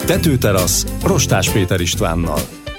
Tetőterasz Rostás Péter Istvánnal.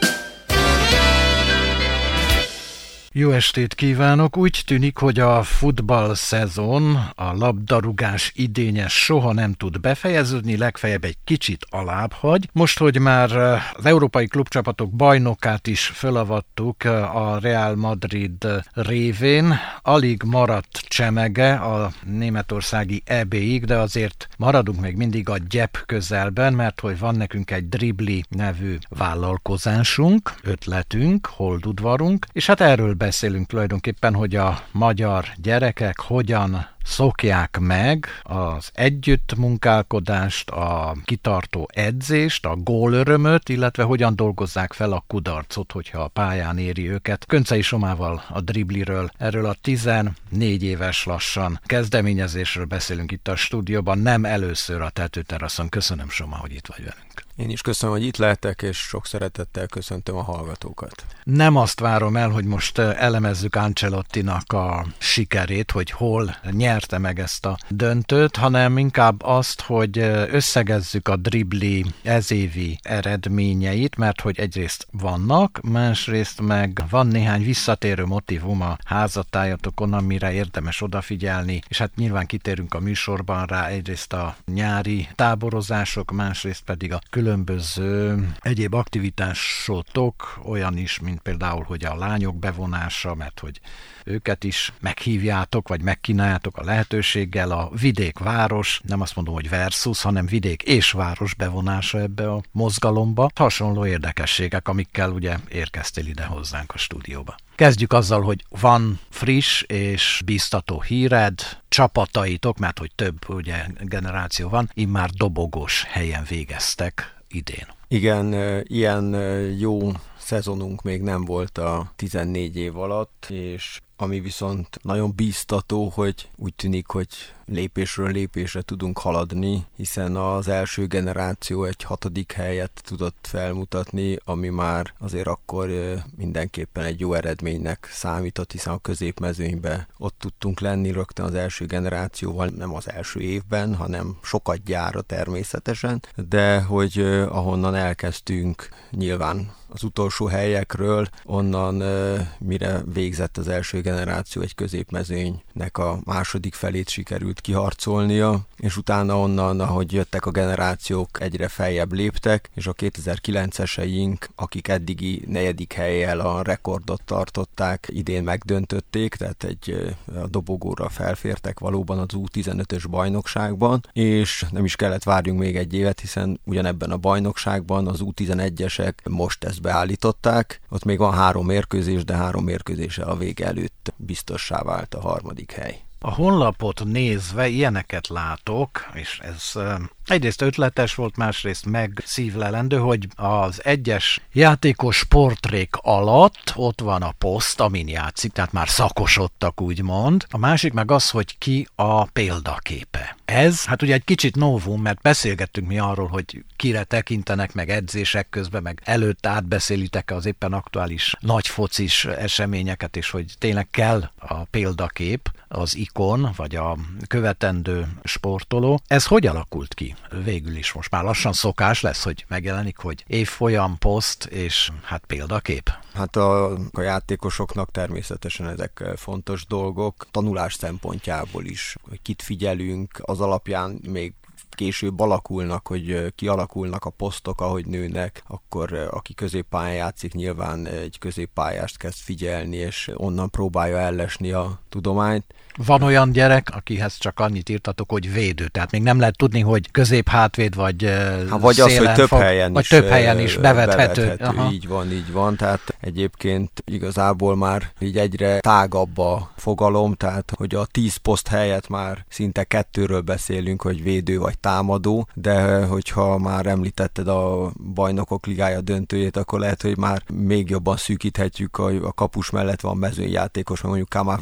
Jó estét kívánok! Úgy tűnik, hogy a futball szezon, a labdarúgás idénye soha nem tud befejeződni, legfeljebb egy kicsit alább hagy. Most, hogy már az európai klubcsapatok bajnokát is fölavattuk a Real Madrid révén, alig maradt csemege a németországi EB-ig, de azért maradunk még mindig a gyep közelben, mert hogy van nekünk egy Dribbli nevű vállalkozásunk, ötletünk, holdudvarunk, és hát erről beszélünk tulajdonképpen, hogy a magyar gyerekek hogyan szokják meg az együttmunkálkodást, a kitartó edzést, a gólörömöt, illetve hogyan dolgozzák fel a kudarcot, hogyha a pályán éri őket. Köncei Somával a Dribbliről, erről a 14 éves lassan kezdeményezésről beszélünk itt a stúdióban, nem először a Tetőteraszon. Köszönöm, Soma, hogy itt vagy velünk. Én is köszönöm, hogy itt lehetek, és sok szeretettel köszöntöm a hallgatókat. Nem azt várom el, hogy most elemezzük Ancelottinak a sikerét, hogy hol nyerte meg ezt a döntőt, hanem inkább azt, hogy összegezzük a Dribbli ezévi eredményeit, mert hogy egyrészt vannak, másrészt meg van néhány visszatérő motívum a házatájatokon, amire érdemes odafigyelni, és hát nyilván kitérünk a műsorban rá, egyrészt a nyári táborozások, másrészt pedig a különböző egyéb aktivitásotok, olyan is, mint például, hogy a lányok bevonása, mert hogy őket is meghívjátok, vagy megkínáljátok a lehetőséggel, a vidék-város, nem azt mondom, hogy versus, hanem vidék és város bevonása ebbe a mozgalomba. Hasonló érdekességek, amikkel ugye érkeztél ide hozzánk a stúdióba. Kezdjük azzal, hogy van friss és bíztató híred, csapataitok, mert hogy több ugye generáció van, immár dobogós helyen végeztek idén. Igen, ilyen jó szezonunk még nem volt a 14 év alatt, és ami viszont nagyon bíztató, hogy úgy tűnik, hogy lépésről lépésre tudunk haladni, hiszen az első generáció egy 6. helyet tudott felmutatni, ami már azért akkor mindenképpen egy jó eredménynek számított, hiszen a középmezőnyben ott tudtunk lenni rögtön az első generációval, nem az első évben, hanem sokat gyára természetesen, de hogy ahonnan elkezdtünk nyilván az utolsó helyekről, onnan mire végzett az első generáció, egy középmezőnynek a második felét sikerült kiharcolnia, és utána onnan, ahogy jöttek a generációk, egyre feljebb léptek, és a 2009-eseink, akik eddigi 4. hellyel a rekordot tartották, idén megdöntötték, tehát a dobogóra felfértek valóban az U15-ös bajnokságban, és nem is kellett várjunk még egy évet, hiszen ugyanebben a bajnokságban az U11-esek most ezt beállították, ott még van 3 mérkőzés, de 3 mérkőzéssel a vége előtt biztossá vált a 3. hely. A honlapot nézve ilyeneket látok, és ez egyrészt ötletes volt, másrészt meg szívlelendő, hogy az egyes játékos portrék alatt ott van a poszt, amin játszik, tehát már szakosodtak úgymond. A másik meg az, hogy ki a példaképe. Ez, hát ugye egy kicsit novum, mert beszélgettünk mi arról, hogy kire tekintenek meg edzések közben, meg előtt átbeszélitek az éppen aktuális nagy focis eseményeket, és hogy tényleg kell a példakép, az ikon, vagy a követendő sportoló. Ez hogy alakult ki? Végül is most már lassan szokás lesz, hogy megjelenik, hogy évfolyam, poszt és hát példakép. Hát a játékosoknak természetesen ezek fontos dolgok, tanulás szempontjából is, hogy kit figyelünk, az alapján még később alakulnak, hogy kialakulnak a posztok, ahogy nőnek, akkor aki középpályán játszik, nyilván egy középpályást kezd figyelni, és onnan próbálja ellesni a tudományt. Van olyan gyerek, akihez csak annyit írtatok, hogy védő, tehát még nem lehet tudni, hogy közép-hátvéd vagy vagy az, hogy több helyen is bevethető. Így van, tehát egyébként igazából már így egyre tágabb a fogalom, tehát hogy a 10 poszt helyett már szinte 2-ről beszélünk, hogy védő vagy támadó, de hogyha már említetted a Bajnokok Ligája döntőjét, akkor lehet, hogy már még jobban szűkíthetjük, a kapus mellett van mezőnyjátékos, mondjuk Camavinga,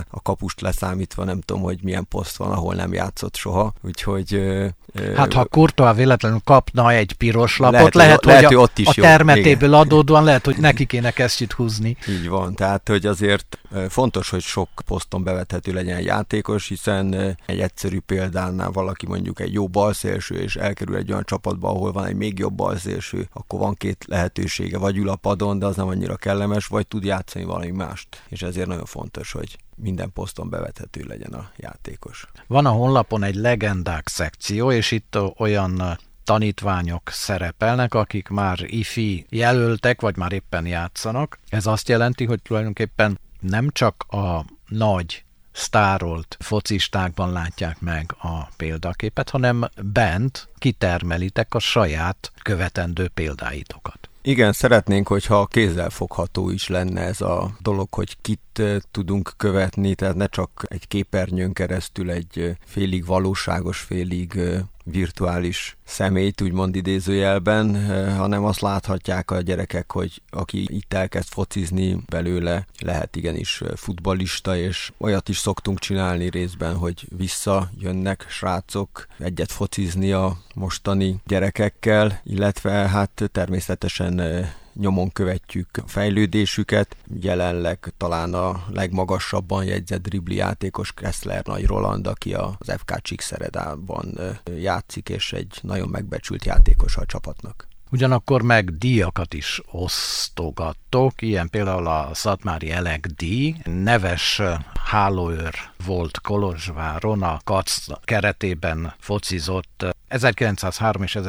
a kapust leszámítva nem tudom, hogy milyen poszt van, ahol nem játszott soha, úgyhogy... Hát ha Courtois véletlenül kapna egy piros lapot, lehet hogy ott is a termetéből adódóan lehet, hogy neki kéne kesztyűt húzni. Így van, tehát hogy azért fontos, hogy sok poszton bevethető legyen egy játékos, hiszen egy egyszerű példánál valaki mondjuk egy jó balszélső, és elkerül egy olyan csapatba, ahol van egy még jobb balszélső, akkor van két lehetősége, vagy ül a padon, de az nem annyira kellemes, vagy tud játszani valami mást. És ezért nagyon fontos, hogy minden poszton bevethető legyen a játékos. Van a honlapon egy legendák szekció, és itt olyan tanítványok szerepelnek, akik már ifi jelöltek, vagy már éppen játszanak. Ez azt jelenti, hogy tulajdonképpen nem csak a nagy sztárolt focistákban látják meg a példaképet, hanem bent kitermelitek a saját követendő példáitokat. Igen, szeretnénk, hogyha kézzelfogható is lenne ez a dolog, hogy kit tudunk követni, tehát ne csak egy képernyőn keresztül egy félig valóságos, félig virtuális személyt, úgymond idézőjelben, hanem azt láthatják a gyerekek, hogy aki itt elkezd focizni, belőle lehet igenis futballista, és olyat is szoktunk csinálni részben, hogy visszajönnek srácok egyet focizni a mostani gyerekekkel, illetve hát természetesen nyomon követjük a fejlődésüket. Jelenleg talán a legmagasabban jegyzett dribli játékos Kessler Nagy Roland, aki az FK Csíkszeredában játszik, és egy nagyon megbecsült játékos a csapatnak. Ugyanakkor meg díjakat is osztogattok, ilyen például a Szatmári Elek díj, neves hálóőr volt Kolozsváron, a KAC keretében focizott, 1903 és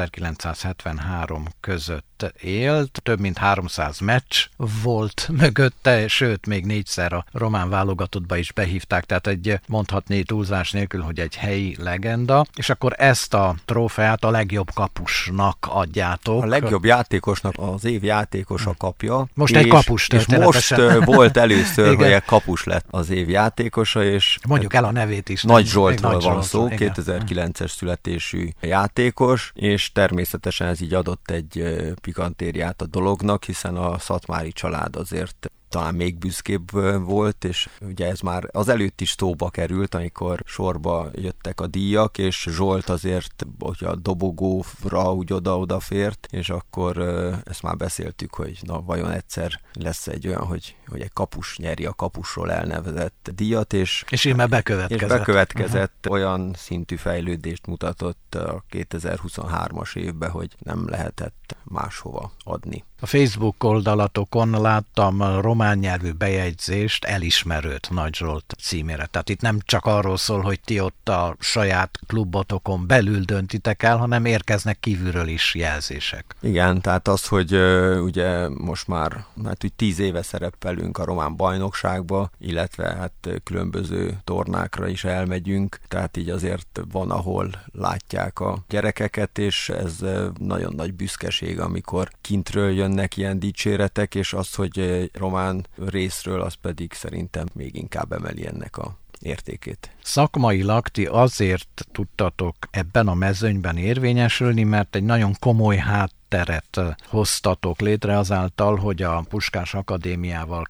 1973 között élt, több mint 300 meccs volt mögötte, sőt, még 4-szer a román válogatottba is behívták, tehát egy mondhatné túlzás nélkül, hogy egy helyi legenda, és akkor ezt a trófeát a legjobb kapusnak adjátok. A legjobb játékosnak az év játékosa kapja. Most egy kapus történetesen. És most volt először, hogy egy kapus lett az év játékosa, és mondjuk el a nevét is. Nagy Zsoltról van szó, 2009-es születésű játékos, és természetesen ez így adott egy pikantériát a dolognak, hiszen a szatmári család azért talán még büszkébb volt, és ugye ez már az előtt is szóba került, amikor sorba jöttek a díjak, és Zsolt azért, hogy a dobogóra úgy oda-odafért, és akkor ezt már beszéltük, hogy na vajon egyszer lesz egy olyan, hogy egy kapus nyeri a kapusról elnevezett díjat, és íme bekövetkezett. Olyan szintű fejlődést mutatott a 2023-as évben, hogy nem lehetett máshova adni. A Facebook oldalatokon láttam román nyelvű bejegyzést elismerőt Nagy Zsolt címére. Tehát itt nem csak arról szól, hogy ti ott a saját klubotokon belül döntitek el, hanem érkeznek kívülről is jelzések. Igen, tehát az, hogy ugye most már úgy 10 éve szerepelünk a román bajnokságba, illetve hát különböző tornákra is elmegyünk, tehát így azért van, ahol látják a gyerekeket, és ez nagyon nagy büszkeség, amikor kintről jönnek ilyen dicséretek, és az, hogy román részről, az pedig szerintem még inkább emeli ennek a értékét. Szakmailag ti azért tudtatok ebben a mezőnyben érvényesülni, mert egy nagyon komoly hátteret hoztatok létre azáltal, hogy a Puskás Akadémiával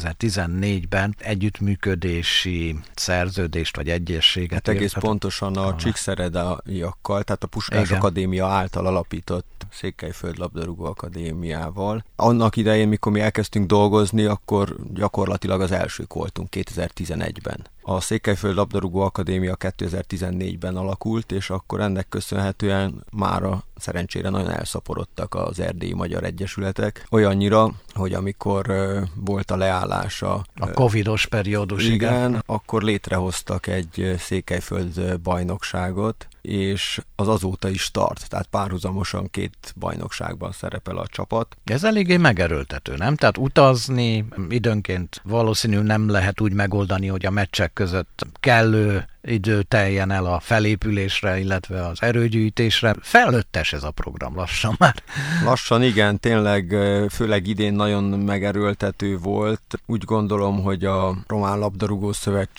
2014-ben együttműködési szerződést vagy egyességet hát egész pontosan a csíkszeredaiakkal, tehát a Puskás Igen. Akadémia által alapított Székelyföld Labdarúgó Akadémiával. Annak idején, mikor mi elkezdtünk dolgozni, akkor gyakorlatilag az elsők voltunk 2011-ben. A Székelyföld Labdarúgó Akadémia 2014-ben alakult, és akkor ennek köszönhetően mára szerencsére nagyon elszaporodtak az erdélyi magyar egyesületek. Olyannyira, hogy amikor volt a leállás a covidos periódus. Igen, akkor létrehoztak egy Székelyföld bajnokságot, és az azóta is tart, tehát párhuzamosan 2 bajnokságban szerepel a csapat. Ez eléggé megerőltető, nem? Tehát utazni időnként valószínű nem lehet úgy megoldani, hogy a meccsek között kellő idő teljen el a felépülésre, illetve az erőgyűjtésre. Felnőttes ez a program lassan már. Lassan igen, tényleg főleg idén nagyon megerőltető volt. Úgy gondolom, hogy a Román Labdarúgó Szövetség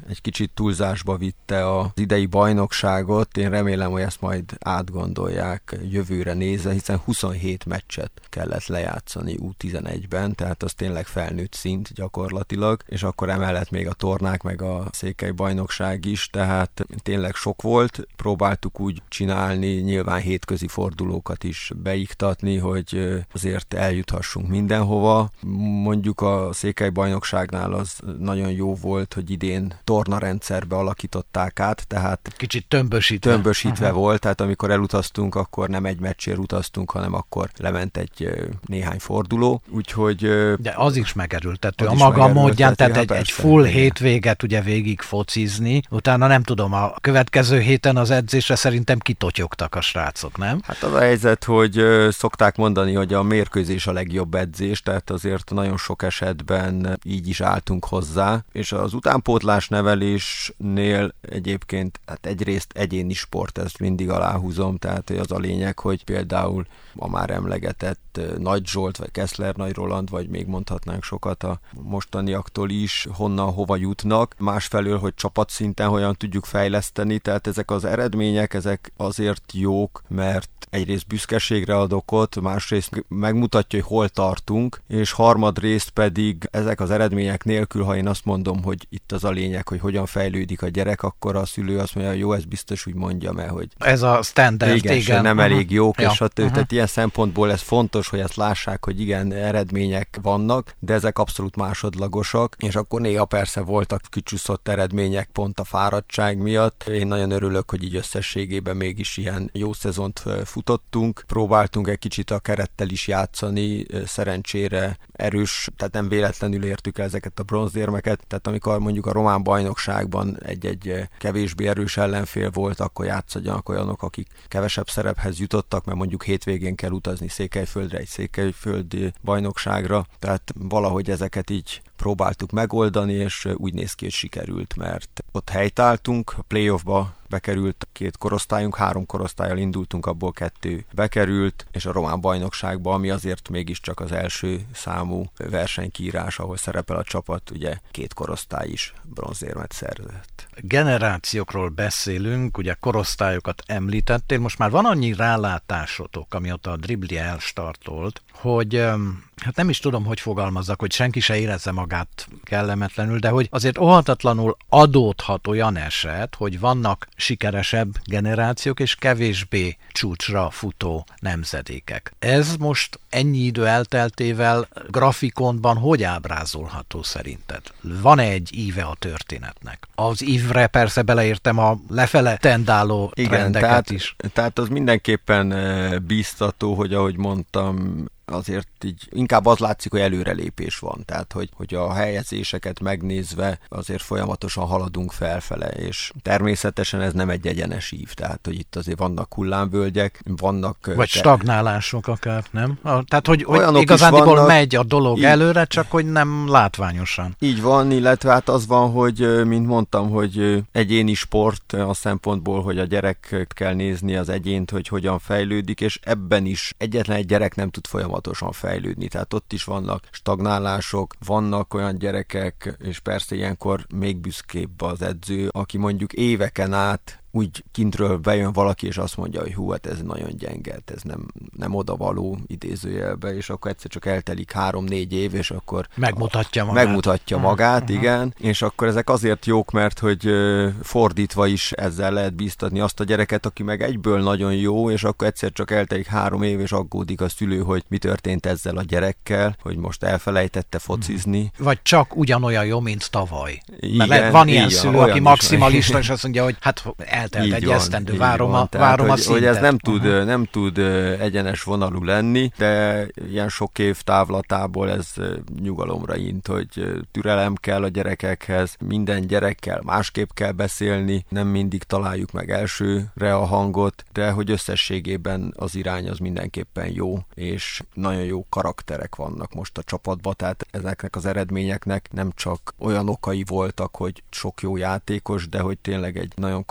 egy kicsit túlzásba vitte az idei bajnokságot. Én remélem, hogy ezt majd átgondolják jövőre nézve, hiszen 27 meccset kellett lejátszani U11-ben, tehát az tényleg felnőtt szint gyakorlatilag, és akkor emellett még a tornák meg a székely bajnokság is, tehát tényleg sok volt. Próbáltuk úgy csinálni, nyilván hétközi fordulókat is beiktatni, hogy azért eljuthassunk mindenhova. Mondjuk a székely bajnokságnál az nagyon jó volt, hogy idén tornarendszerbe alakították át, tehát kicsit tömbösítve volt, tehát amikor elutaztunk, akkor nem egy meccsért utaztunk, hanem akkor lement egy néhány forduló, úgyhogy... De az is megerőltető a maga módján, tehát egy full hétvéget ugye végig focizni, utána nem tudom, a következő héten az edzésre szerintem kitotyogtak a srácok, nem? Hát az a helyzet, hogy szokták mondani, hogy a mérkőzés a legjobb edzés, tehát azért nagyon sok esetben így is álltunk hozzá, és az utánpótlás nevelésnél egyébként hát egyrészt egyéni sport, ezt mindig aláhúzom, tehát az a lényeg, hogy például a már emlegetett Nagy Zsolt, vagy Keszler Nagy Roland, vagy még mondhatnánk sokat a mostaniaktól is, honnan, hova jutnak. Másfelől, hogy csapatszinten hogyan tudjuk fejleszteni, tehát ezek az eredmények, ezek azért jók, mert egyrészt büszkeségre ad okot, másrészt megmutatja, hogy hol tartunk, és harmadrészt pedig ezek az eredmények nélkül, ha én azt mondom, hogy itt az a lényeg, hogy hogyan fejlődik a gyerek, akkor a szülő azt mondja, jó, ez biztos úgy mondjam el, hogy ez a standard, igen. Nem elég jók, és tehát ilyen szempontból ez fontos, hogy ezt lássák, hogy igen, eredmények vannak, de ezek abszolút másodlagosak, és akkor néha persze voltak kicsúszott eredmények pont a fáradtság miatt. Én nagyon örülök, hogy így összességében mégis ilyen jó szezont futottunk. Próbáltunk egy kicsit a kerettel is játszani, szerencsére erős, tehát nem véletlenül értük el ezeket a bronzérmeket, tehát amikor mondjuk a román bajnokságban egy kevésbé erős ellenfél volt, akkor játszadjanak olyanok, akik kevesebb szerephez jutottak, mert mondjuk hétvégén kell utazni Székelyföldre, egy székelyföldi bajnokságra, tehát valahogy ezeket így próbáltuk megoldani, és úgy néz ki, hogy sikerült, mert ott helytáltunk, a playoffba bekerült 2 korosztályunk, 3 korosztállyal indultunk, abból 2 bekerült, és a román bajnokságba, ami azért mégiscsak az első számú versenykírás, ahol szerepel a csapat, ugye 2 korosztály is bronzérmet szerzett. Generációkról beszélünk, ugye korosztályokat említettél, most már van annyi rálátásotok, amióta a dribli elstartolt, hogy hát nem is tudom, hogy fogalmazzak, hogy senki se érezze magát kellemetlenül, de hogy azért óhatatlanul adódhat olyan eset, hogy vannak sikeresebb generációk és kevésbé csúcsra futó nemzedékek. Ez most ennyi idő elteltével grafikonban hogy ábrázolható szerinted? Van-e egy íve a történetnek? Az ívre persze beleértem a lefele tendáló trendeket is. Tehát az mindenképpen bíztató, hogy ahogy mondtam, azért így inkább az látszik, hogy előrelépés van, tehát hogy a helyezéseket megnézve azért folyamatosan haladunk felfele, és természetesen ez nem egy egyenes ív, tehát hogy itt azért vannak hullámvölgyek, vannak... Vagy stagnálások akár, nem? Tehát hogy igazándiból megy a dolog előre, csak hogy nem látványosan. Így van, illetve hát az van, hogy mint mondtam, hogy egyéni sport a szempontból, hogy a gyereket kell nézni az egyént, hogy hogyan fejlődik, és ebben is egyetlen egy gyerek nem tud folyamatosan fejlődni, tehát ott is vannak stagnálások, vannak olyan gyerekek, és persze ilyenkor még büszkébb az edző, aki mondjuk éveken át úgy kintről bejön valaki, és azt mondja, hogy hú, hát ez nagyon gyenge, ez nem odavaló idézőjelbe, és akkor egyszer csak eltelik 3-4 év, és akkor megmutatja magát, igen, és akkor ezek azért jók, mert hogy fordítva is ezzel lehet bíztatni azt a gyereket, aki meg egyből nagyon jó, és akkor egyszer csak eltelik 3 év, és aggódik a szülő, hogy mi történt ezzel a gyerekkel, hogy most elfelejtette focizni. Vagy csak ugyanolyan jó, mint tavaly. Igen, mert van ilyen szülő, aki maximalista, és azt mondja, hogy hát eltelt egy esztendő, várom a szintet. Hogy ez nem tud egyenes vonalú lenni, de ilyen sok év távlatából ez nyugalomra int, hogy türelem kell a gyerekekhez, minden gyerekkel másképp kell beszélni, nem mindig találjuk meg elsőre a hangot, de hogy összességében az irány az mindenképpen jó, és nagyon jó karakterek vannak most a csapatban, tehát ezeknek az eredményeknek nem csak olyan okai voltak, hogy sok jó játékos, de hogy tényleg egy nagyon karakter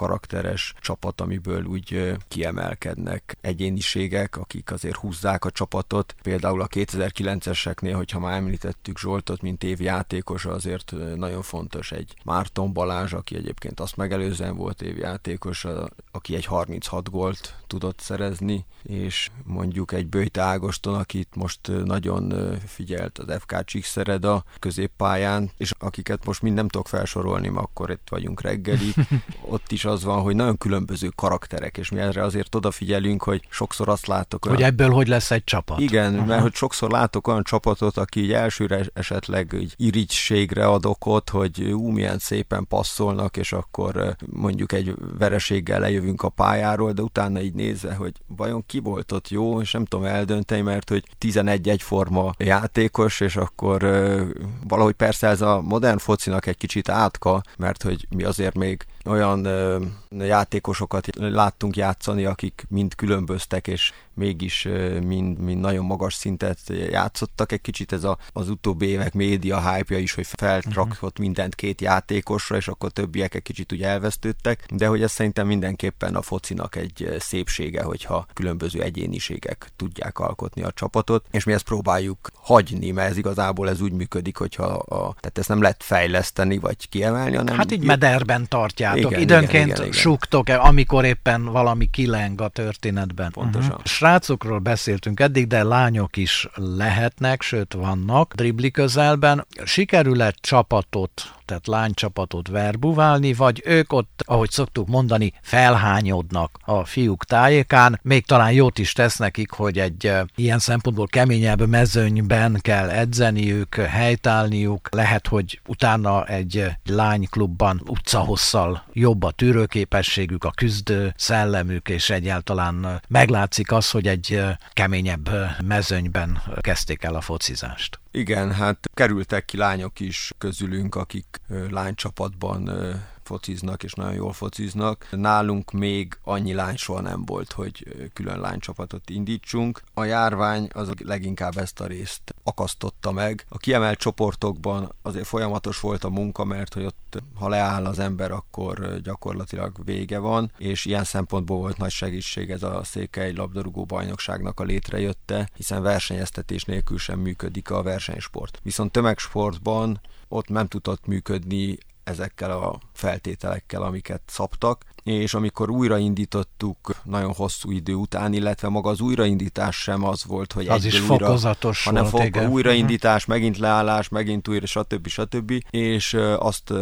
rendszeres csapat, amiből úgy kiemelkednek egyéniségek, akik azért húzzák a csapatot. Például a 2009-eseknél, hogyha már említettük Zsoltot, mint évjátékos, azért nagyon fontos egy Márton Balázs, aki egyébként azt megelőzően volt évjátékos, aki egy 36 gólt tudott szerezni, és mondjuk egy Böjte Ágoston, akit most nagyon figyelt az FK Csíkszereda középpályán, és akiket most mind nem tudok felsorolni, mert akkor itt vagyunk reggeli. Ott is az van, hogy nagyon különböző karakterek, és mi erre azért odafigyelünk, hogy sokszor azt látok... Hogy ebből hogy lesz egy csapat. Igen, mert hogy sokszor látok olyan csapatot, aki így elsőre esetleg így irigységre ad okot, hogy milyen szépen passzolnak, és akkor mondjuk egy vereséggel lejövünk a pályáról, de utána így nézve, hogy vajon ki volt ott jó, és nem tudom eldönteni, mert hogy 11 egyforma játékos, és akkor valahogy persze ez a modern focinak egy kicsit átka, mert hogy mi azért még olyan játékosokat láttunk játszani, akik mind különböztek, és mégis mind nagyon magas szintet játszottak. Egy kicsit ez az utóbbi évek média hype-ja is, hogy felrakott mindent két játékosra, és akkor többiek egy kicsit úgy elvesztődtek, de hogy ez szerintem mindenképpen a focinak egy szépsége, hogyha különböző egyéniségek tudják alkotni a csapatot, és mi ezt próbáljuk hagyni, mert ez igazából ez úgy működik, hogyha tehát ezt nem lehet fejleszteni, vagy kiemelni, hanem... Hát így mederben tartjátok. Igen, időnként igen. súgtok, amikor éppen valami kileng a történetben. Pontosan. Srácokról beszéltünk eddig, de lányok is lehetnek, sőt vannak dribli közelben. Sikerül-e csapatot, tehát lánycsapatot verbuválni, vagy ők ott, ahogy szoktuk mondani, felhányodnak a fiúk tájékán, még talán jót is tesz nekik, hogy egy ilyen szempontból keményebb mezőnyben kell edzeniük, helytállniuk, lehet, hogy utána egy lányklubban utcahosszal jobb a tűrőképességük, a küzdő szellemük, és egyáltalán meglátszik az, hogy egy keményebb mezőnyben kezdték el a focizást. Igen, hát kerültek ki lányok is közülünk, akik lánycsapatban fociznak, és nagyon jól fociznak. Nálunk még annyi lány soha nem volt, hogy külön lánycsapatot indítsunk. A járvány az leginkább ezt a részt akasztotta meg. A kiemelt csoportokban azért folyamatos volt a munka, mert hogy ott, ha leáll az ember, akkor gyakorlatilag vége van, és ilyen szempontból volt nagy segítség ez a Székely labdarúgó bajnokságnak a létrejötte, hiszen versenyeztetés nélkül sem működik a versenysport. Viszont tömegsportban ott nem tudott működni ezekkel a feltételekkel, amiket szabtak, és amikor újraindítottuk nagyon hosszú idő után, illetve maga az újraindítás sem az volt, hogy az is fokozatos hanem volt, újraindítás, megint leállás, megint újra, stb. És azt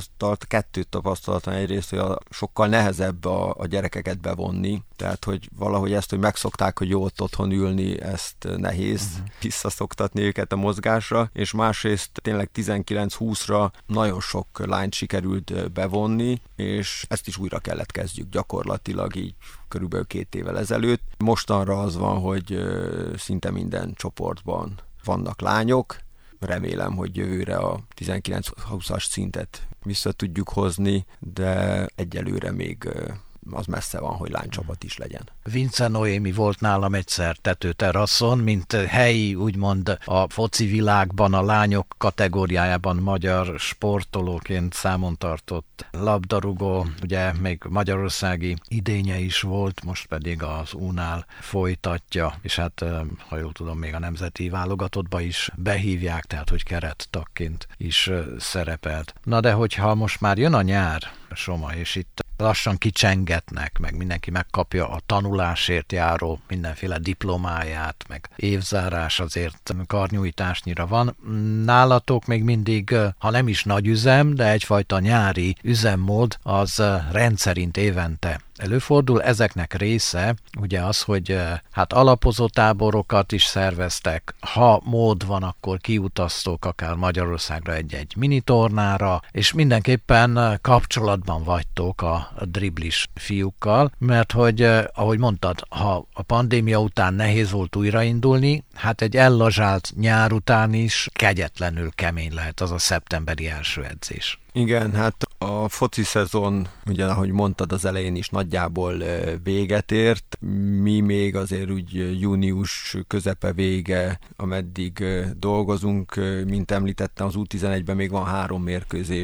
kettőt tapasztaltam egyrészt, hogy sokkal nehezebb a gyerekeket bevonni, tehát hogy valahogy ezt, hogy megszokták, hogy jó ott otthon ülni, ezt nehéz visszaszoktatni őket a mozgásra, és másrészt tényleg 19-20-ra nagyon sok lányt sikerült bevonni, és ezt is újra kellett kezdjük gyakorlatilag így körülbelül 2 évvel ezelőtt. Mostanra az van, hogy szinte minden csoportban vannak lányok. Remélem, hogy jövőre a 19-20-as szintet vissza tudjuk hozni, de egyelőre még az messze van, hogy lánycsapat is legyen. Vince Noémi volt nálam egyszer tetőteraszon, mint helyi, úgymond a foci világban, a lányok kategóriájában magyar sportolóként számon tartott labdarúgó, ugye még magyarországi idénye is volt, most pedig az U-nál folytatja, és hát, ha jól tudom, még a nemzeti válogatottba is behívják, tehát hogy kerettagként is szerepelt. Na de hogyha most már jön a nyár, Soma, és itt lassan kicsengetnek, meg mindenki megkapja a tanulásért járó mindenféle diplomáját, meg évzárás azért karnyújtásnyira van. Nálatok még mindig, ha nem is nagy üzem, de egyfajta nyári üzemmód az rendszerint évente előfordul. Ezeknek része ugye az, hogy hát alapozó táborokat is szerveztek, ha mód van, akkor kiutaztok akár Magyarországra egy minitornára, és mindenképpen kapcsolatban vagytok a driblis fiúkkal, mert hogy, ahogy mondtad, ha a pandémia után nehéz volt újraindulni, hát egy ellazsált nyár után is kegyetlenül kemény lehet az a szeptemberi első edzés. Igen, hát a foci szezon, ugye ahogy mondtad, az elején is nagyjából véget ért. Mi még azért úgy június közepe vége, ameddig dolgozunk, mint említettem, az U11-ben még van 3 mérkőzés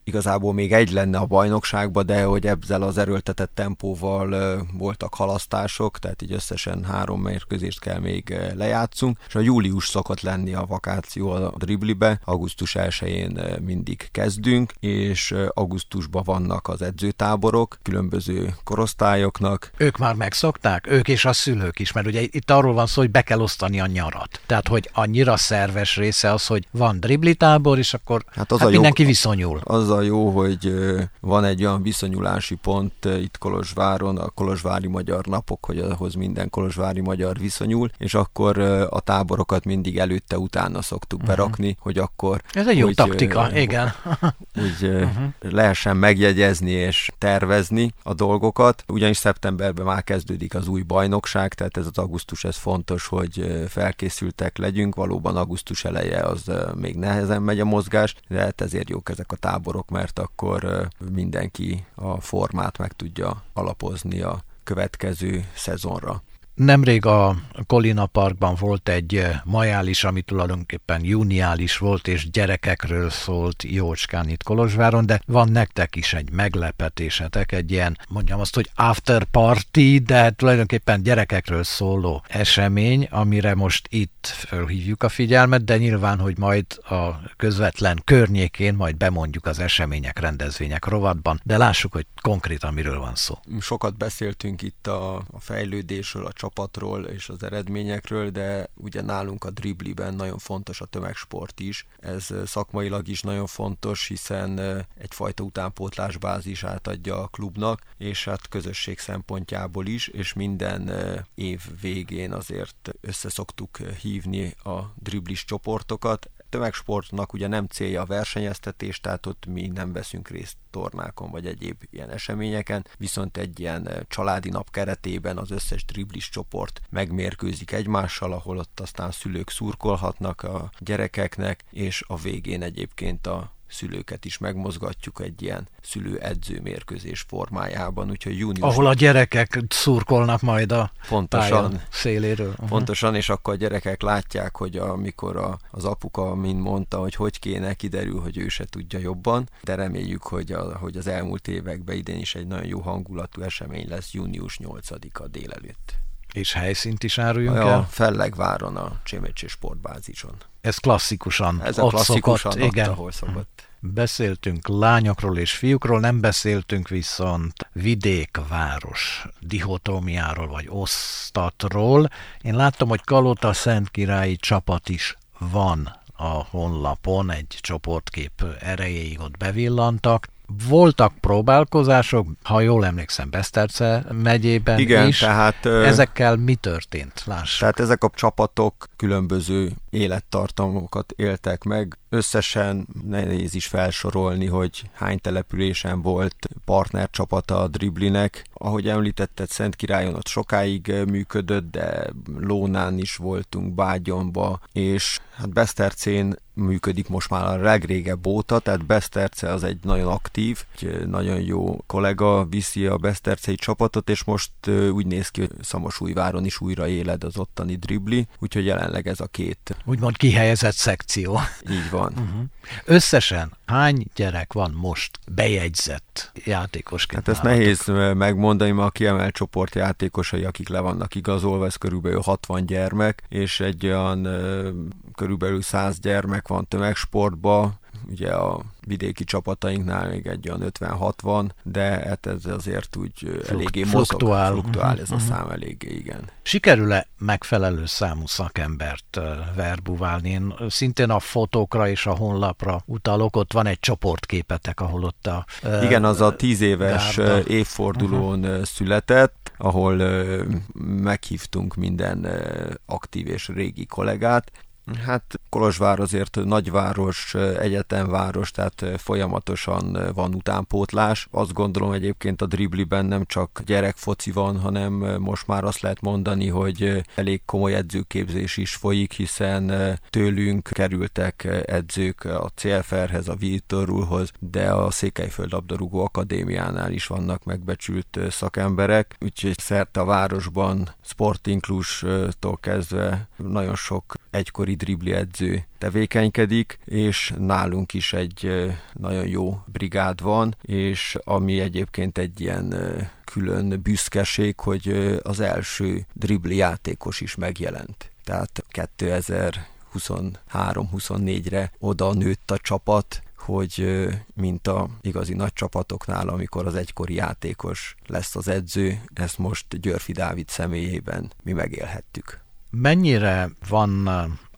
igazából még egy lenne a bajnokságban, de hogy ezzel az erőltetett tempóval voltak halasztások, tehát így összesen 3 mérkőzést kell még lejátszunk, és a július szokott lenni a vakáció a driblibe, augusztus 1-én mindig kezdünk, és augusztusban vannak az edzőtáborok, különböző korosztályoknak. Ők már megszokták? Ők és a szülők is, mert ugye itt arról van szó, hogy be kell osztani a nyarat. Tehát, hogy annyira szerves része az, hogy van driblitábor, és akkor mindenki viszonyul. Az a jó, hogy van egy olyan viszonyulási pont itt Kolozsváron, a Kolozsvári Magyar Napok, hogy ahhoz minden kolozsvári magyar viszonyul, és akkor a táborokat mindig előtte-utána szoktuk berakni, hogy akkor... Ez egy jó taktika, igen. Úgy lehessen megjegyezni és tervezni a dolgokat, ugyanis szeptemberben már kezdődik az új bajnokság, tehát ez az augusztus, ez fontos, hogy felkészültek legyünk, valóban augusztus eleje az még nehezen megy a mozgás, de hát ezért jók ezek a táborok, mert akkor mindenki a formát meg tudja alapozni a következő szezonra. Nemrég a Kolina Parkban volt egy majális, ami tulajdonképpen júniális volt, és gyerekekről szólt jócskán itt Kolozsváron, de van nektek is egy meglepetésetek, egy ilyen, mondjam azt, hogy after party, de tulajdonképpen gyerekekről szóló esemény, amire most itt felhívjuk a figyelmet, de nyilván, hogy majd a közvetlen környékén majd bemondjuk az események, rendezvények rovatban, de lássuk, hogy konkrétan miről van szó. Sokat beszéltünk itt a fejlődésről, a csapatról és az eredményekről, de ugye nálunk a dribliben nagyon fontos a tömegsport is. Ez szakmailag is nagyon fontos, hiszen egyfajta utánpótlás bázisát adja a klubnak, és hát közösség szempontjából is, és minden év végén azért összeszoktuk hívni a driblis csoportokat. Tömegsportnak ugye nem célja a versenyeztetés, tehát ott mi nem veszünk részt tornákon vagy egyéb ilyen eseményeken, viszont egy ilyen családi nap keretében az összes driblis csoport megmérkőzik egymással, ahol ott aztán szülők szurkolhatnak a gyerekeknek, és a végén egyébként a szülőket is megmozgatjuk egy ilyen szülő-edző mérkőzés formájában, úgyhogy június... Ahol a gyerekek szurkolnak majd a pálya széléről. Pontosan, és akkor a gyerekek látják, hogy amikor az apuka mind mondta, hogy kéne, kiderül, hogy ő se tudja jobban, de reméljük, hogy az elmúlt években idén is egy nagyon jó hangulatú esemény lesz június 8-a délelőtt. És helyszínt is áruljunk el? A Fellegváron, a Csémecsi sportbázison. Ez klasszikusan ez ott szokott, igen. Ahol szokott. Beszéltünk lányokról és fiúkról, nem beszéltünk viszont vidék-város dihotómiáról vagy osztatról. Én láttam, hogy Kalota-Szentkirályi csapat is van a honlapon, egy csoportkép erejéig ott bevillantak. Voltak próbálkozások, ha jól emlékszem, Beszterce megyében igen, is. Tehát, ezekkel mi történt? Lássuk. Tehát ezek a csapatok különböző élettartamokat éltek meg. Összesen nehéz is felsorolni, hogy hány településen volt partnercsapata a driblinek. Ahogy említetted, Szentkirályon ott sokáig működött, de Lónán is voltunk, Bágyonba, és hát Besztercén működik most már a legrégebb óta, tehát Beszterce az egy nagyon aktív, egy nagyon jó kollega viszi a besztercei csapatot, és most úgy néz ki, hogy Szamosújváron is újra éled az ottani dribli, úgyhogy jelenleg ez a két. Úgymond kihelyezett szekció. Így van. Összesen hány gyerek van most bejegyzett játékosként? Hát ezt nehéz megmondani, mert a kiemelt csoport játékosai, akik le vannak igazolva, ez körülbelül 60 gyermek, és egy olyan körülbelül 100 gyermek van tömegsportba, ugye a vidéki csapatainknál még egy olyan 50-60, de hát ez azért úgy eléggé fluktuál ez a szám eléggé, igen. Sikerül-e megfelelő számú szakembert verbuválni? Én szintén a fotókra és a honlapra utalok, ott van egy csoportképetek, ahol ott a... igen, az a 10 éves évfordulón született, ahol meghívtunk minden aktív és régi kollégát. Hát Kolozsvár azért nagyváros, egyetemváros, tehát folyamatosan van utánpótlás. Azt gondolom egyébként a dribliben nem csak gyerekfoci van, hanem most már azt lehet mondani, hogy elég komoly edzőképzés is folyik, hiszen tőlünk kerültek edzők a CFR-hez, a Vítorulhoz, de a Székelyföld labdarúgó akadémiánál is vannak megbecsült szakemberek, úgyhogy szerte a városban Sporting Cluj-tól kezdve nagyon sok egykori dribli edző tevékenykedik, és nálunk is egy nagyon jó brigád van, és ami egyébként egy ilyen külön büszkeség, hogy az első dribli játékos is megjelent. Tehát 2023-24-re oda nőtt a csapat, hogy mint a igazi nagy csapatoknál, amikor az egykori játékos lesz az edző, ezt most Györfi Dávid személyében mi megélhettük. Mennyire van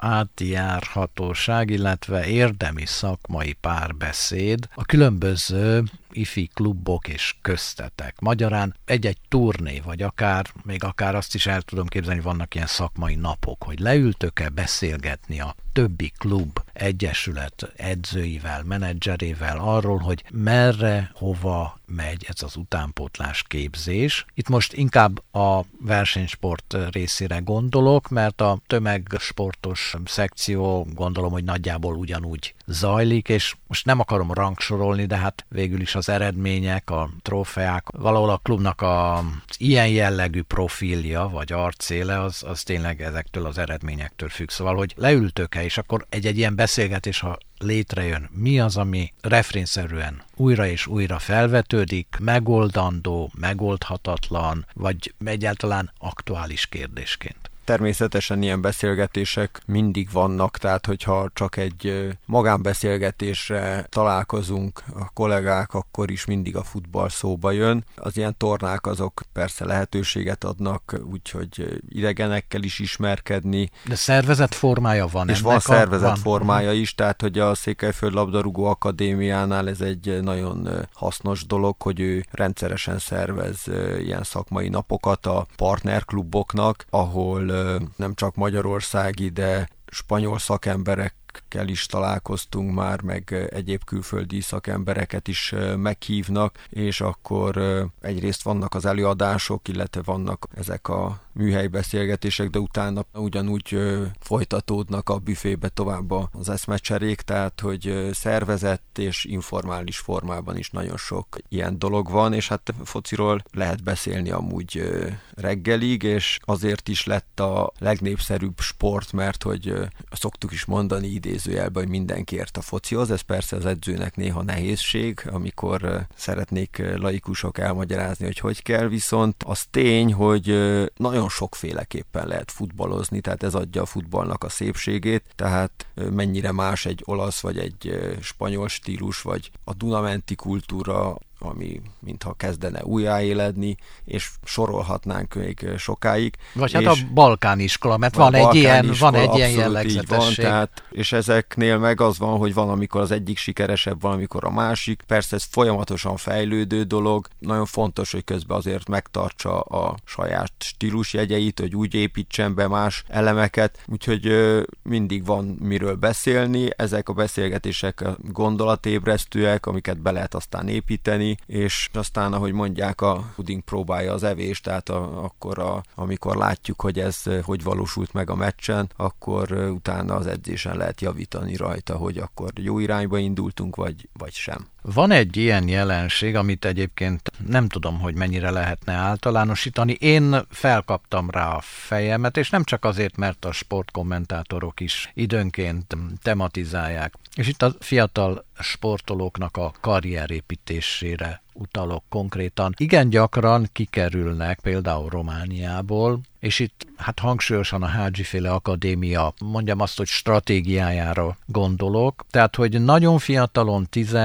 átjárhatóság, illetve érdemi szakmai párbeszéd a különböző ifi klubok és köztetek? Magyarán egy-egy turné, vagy még akár azt is el tudom képzelni, vannak ilyen szakmai napok, hogy leültök-e beszélgetni a többi klub, egyesület edzőivel, menedzserével arról, hogy merre, hova megy ez az utánpótlás képzés. Itt most inkább a versenysport részére gondolok, mert a tömegsportos szekció gondolom, hogy nagyjából ugyanúgy zajlik, és most nem akarom rangsorolni, de hát végül is az eredmények, a trófeák, valahol a klubnak az ilyen jellegű profilja, vagy arcéle, az tényleg ezektől az eredményektől függ. Szóval, hogy leültök-e, és akkor egy ilyen beszélgetés, ha létrejön, mi az, ami refrénszerűen újra és újra felvetődik, megoldandó, megoldhatatlan, vagy egyáltalán aktuális kérdésként? Természetesen ilyen beszélgetések mindig vannak, tehát hogyha csak egy magánbeszélgetésre találkozunk a kollégák, akkor is mindig a futball szóba jön. Az ilyen tornák azok persze lehetőséget adnak, úgyhogy idegenekkel is ismerkedni. De szervezett formája van ennek? És van szervezett formája is, tehát hogy a Székelyföld Labdarúgó Akadémiánál ez egy nagyon hasznos dolog, hogy ő rendszeresen szervez ilyen szakmai napokat a partnerkluboknak, ahol nem csak magyarországi, de spanyol szakemberekkel is találkoztunk már, meg egyéb külföldi szakembereket is meghívnak, és akkor egyrészt vannak az előadások, illetve vannak ezek a műhelybeszélgetések, de utána ugyanúgy folytatódnak a büfébe tovább az eszmecserék, tehát hogy szervezett és informális formában is nagyon sok ilyen dolog van, és hát fociról lehet beszélni amúgy reggelig, és azért is lett a legnépszerűbb sport, mert hogy szoktuk is mondani idézőjelben, hogy mindenki ért a focihoz, ez persze az edzőnek néha nehézség, amikor szeretnék laikusok elmagyarázni, hogy kell, viszont az tény, hogy nagyon sokféleképpen lehet futballozni, tehát ez adja a futballnak a szépségét, tehát mennyire más egy olasz vagy egy spanyol stílus, vagy a Duna-menti kultúra, ami mintha kezdene újjáéledni, és sorolhatnánk még sokáig. Vagy hát a balkáni iskola, mert van egy ilyen jellegzetesség. Tehát, és ezeknél meg az van, hogy van, amikor az egyik sikeresebb, van, amikor a másik. Persze ez folyamatosan fejlődő dolog. Nagyon fontos, hogy közben azért megtartsa a saját stílusjegyeit, hogy úgy építsen be más elemeket. Úgyhogy mindig van miről beszélni. Ezek a beszélgetések gondolatébresztőek, amiket be lehet aztán építeni, és aztán, ahogy mondják, a puding próbálja az evést, tehát akkor amikor látjuk, hogy ez hogy valósult meg a meccsen, akkor utána az edzésen lehet javítani rajta, hogy akkor jó irányba indultunk, vagy sem. Van egy ilyen jelenség, amit egyébként nem tudom, hogy mennyire lehetne általánosítani. Én felkaptam rá a fejemet, és nem csak azért, mert a sportkommentátorok is időnként tematizálják. És itt a fiatal sportolóknak a karrierépítésére utalok konkrétan. Igen gyakran kikerülnek például Romániából, és itt hát hangsúlyosan a Hágyi-féle akadémia, mondjam azt, hogy stratégiájára gondolok. Tehát, hogy nagyon fiatalon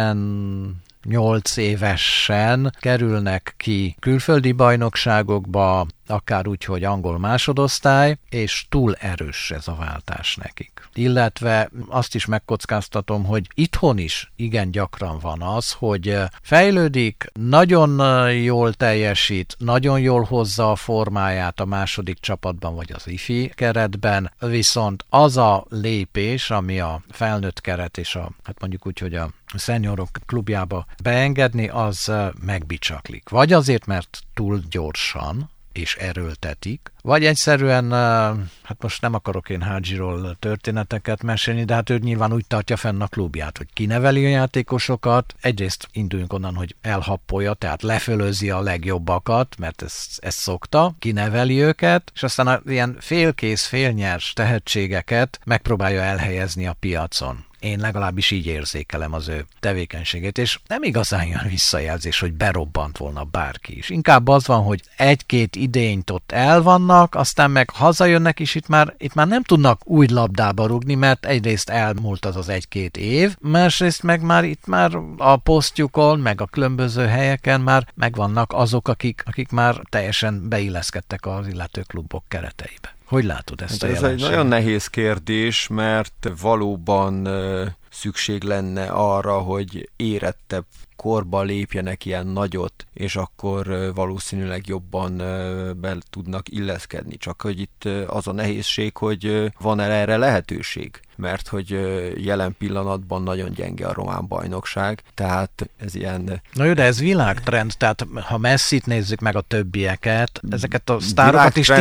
18 évesen kerülnek ki külföldi bajnokságokba, akár úgy, hogy angol másodosztály, és túl erős ez a váltás nekik. Illetve azt is megkockáztatom, hogy itthon is igen gyakran van az, hogy fejlődik, nagyon jól teljesít, nagyon jól hozza a formáját a második csapatban, vagy az ifi keretben, viszont az a lépés, ami a felnőtt keret és hát mondjuk úgy, hogy a szeniorok klubjába beengedni, az megbicsaklik. Vagy azért, mert túl gyorsan és erőltetik, vagy egyszerűen, hát most nem akarok én Hadzsiról történeteket mesélni, de hát ő nyilván úgy tartja fenn a klubját, hogy kineveli a játékosokat, egyrészt induljunk onnan, hogy elhappolja, tehát lefölözi a legjobbakat, mert ezt szokta, kineveli őket, és aztán ilyen félkész, félnyers tehetségeket megpróbálja elhelyezni a piacon. Én legalábbis így érzékelem az ő tevékenységét, és nem igazán jön visszajelzés, hogy berobbant volna bárki is. Inkább az van, hogy egy-két idényt ott elvannak, aztán meg hazajönnek, és itt már nem tudnak új labdába rúgni, mert egyrészt elmúlt az egy-két év, másrészt meg már itt már a posztjukon, meg a különböző helyeken már megvannak azok, akik már teljesen beilleszkedtek az illető klubok kereteibe. Hogy látod ezt a jelenséget? Ez egy nagyon nehéz kérdés, mert valóban szükség lenne arra, hogy érettebb korba lépjenek ilyen nagyot, és akkor valószínűleg jobban be tudnak illeszkedni. Csak hogy itt az a nehézség, hogy van erre lehetőség, mert hogy jelen pillanatban nagyon gyenge a román bajnokság, tehát ez ilyen... Na jó, de ez világtrend, tehát ha Messit nézzük meg a többieket, ezeket a sztárokat is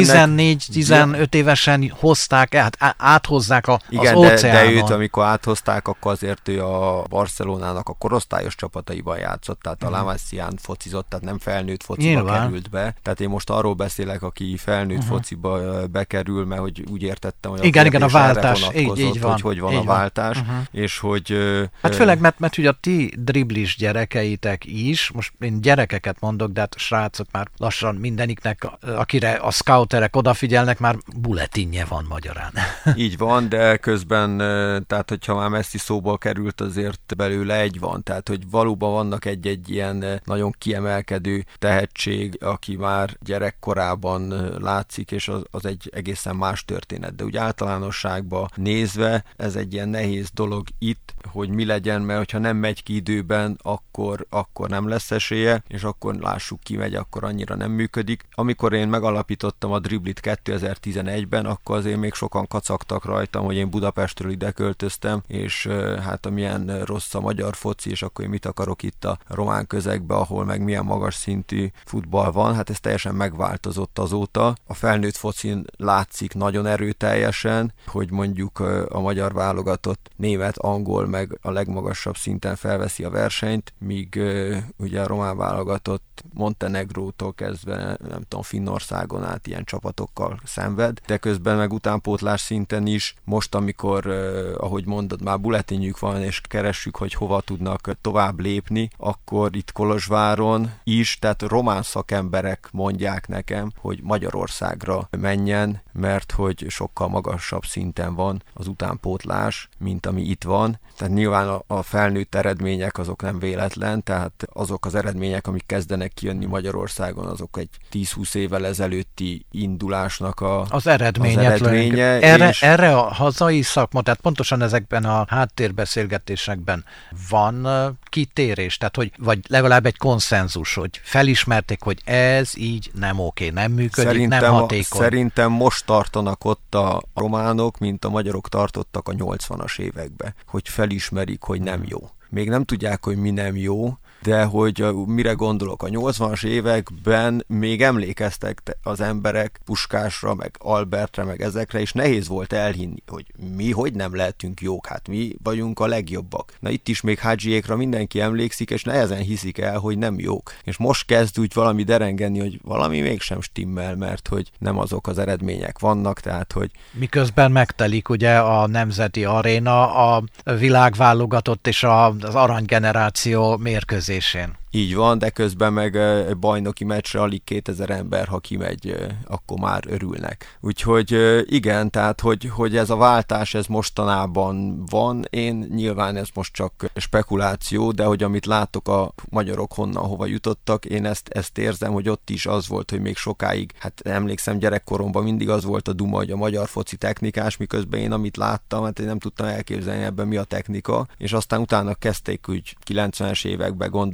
14-15 évesen hozták, áthozzák az óceánon. De őt, amikor áthozták, akkor azért ő a Barcelonának a korosztályos csapataiban játszott, tehát a La Masia-n focizott, tehát nem felnőtt fociba került be. Tehát én most arról beszélek, aki felnőtt fociba bekerül, mert hogy úgy értettem, hogy igen, a váltás, így van, hogy van a váltás, és hogy... Hát főleg, mert ugye a ti driblis gyerekeitek is, most én gyerekeket mondok, de hát srácok már lassan mindeniknek, akire a scouterek odafigyelnek, már bulletinje van magyarán. Így van, de közben, tehát hogyha már Messi szóból került, azért belőle egy van, tehát hogy valóban vannak egy-egy ilyen nagyon kiemelkedő tehetség, aki már gyerekkorában látszik, és az egy egészen más történet, de úgy általánosságban nézve ez egy ilyen nehéz dolog itt, hogy mi legyen, mert hogyha nem megy ki időben, akkor nem lesz esélye, és akkor lássuk ki megy, akkor annyira nem működik. Amikor én megalapítottam a driblit 2011-ben, akkor azért még sokan kacagtak rajtam, hogy én Budapestről ide költöztem, és hát amilyen rossz a magyar foci, és akkor én mit akarok itt a román közegbe, ahol meg milyen magas szintű futball van, hát ez teljesen megváltozott azóta. A felnőtt focin látszik nagyon erőteljesen, hogy mondjuk a magyar válogatott német, angol meg a legmagasabb szinten felveszi a versenyt, míg ugye a román válogatott Montenegrótól kezdve, nem tudom, Finnországon át ilyen csapatokkal szenved, de közben meg utánpótlás szinten is, most amikor, ahogy mondod, már bulletinjük van, és keressük, hogy hova tudnak tovább lépni, akkor itt Kolozsváron is, tehát román szakemberek mondják nekem, hogy Magyarországra menjen, mert hogy sokkal magasabb szinten van az utánpótlás, mint ami itt van. Tehát nyilván a felnőtt eredmények azok nem véletlen, tehát azok az eredmények, amik kezdenek kijönni Magyarországon, azok egy 10-20 évvel ezelőtti indulásnak az eredménye. Erre a hazai szakma, tehát pontosan ezekben a háttérbeszélgetésekben van kitérés, tehát hogy, vagy legalább egy konszenzus, hogy felismerték, hogy ez így nem oké, nem működik, nem hatékony. Szerintem most tartanak ott a románok, mint a magyarok tartottak a 80-as években, hogy felismerik, hogy nem jó. Még nem tudják, hogy mi nem jó, de hogy mire gondolok, a 80-as években még emlékeztek az emberek Puskásra, meg Albertre, meg ezekre, és nehéz volt elhinni, hogy mi hogy nem lehetünk jók, hát mi vagyunk a legjobbak. Na itt is még Hadzsiékra mindenki emlékszik, és nehezen hiszik el, hogy nem jók. És most kezd úgy valami derengeni, hogy valami mégsem stimmel, mert hogy nem azok az eredmények vannak, tehát hogy... Miközben megtelik ugye a Nemzeti Aréna, a világválogatott és az aranygeneráció mérkőzésén. Így van, de közben meg bajnoki meccsre alig 2000 ember, ha kimegy, akkor már örülnek. Úgyhogy igen, tehát hogy ez a váltás, ez mostanában van, én nyilván ez most csak spekuláció, de hogy amit látok a magyarok hova jutottak, én ezt érzem, hogy ott is az volt, hogy még sokáig, hát emlékszem gyerekkoromban mindig az volt a duma, hogy a magyar foci technikás, miközben én amit láttam, hát én nem tudtam elképzelni ebben mi a technika, és aztán utána kezdték úgy 90-es években gondolkodni, hogy